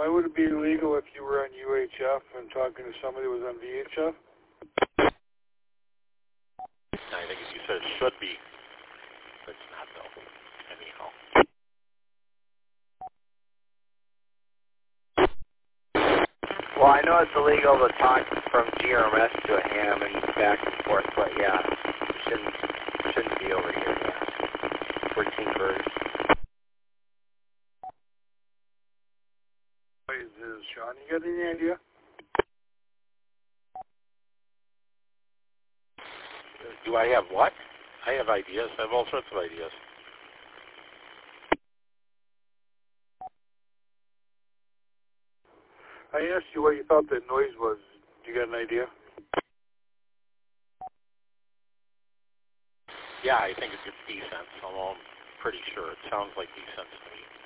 Why would it be illegal if you were on UHF and talking to somebody who was on VHF? I think you said it should be. But it's not, though. Anyhow. Well, I know it's illegal to talk from GRMS to a ham and back and forth, but yeah, shouldn't be over here. Yeah. 14 birds. Sean, you got any idea? Do I have what? I have ideas. I have all sorts of ideas. I asked you what you thought that noise was. You got an idea? Yeah, I think it's decent, although I'm pretty sure it sounds like decent to me.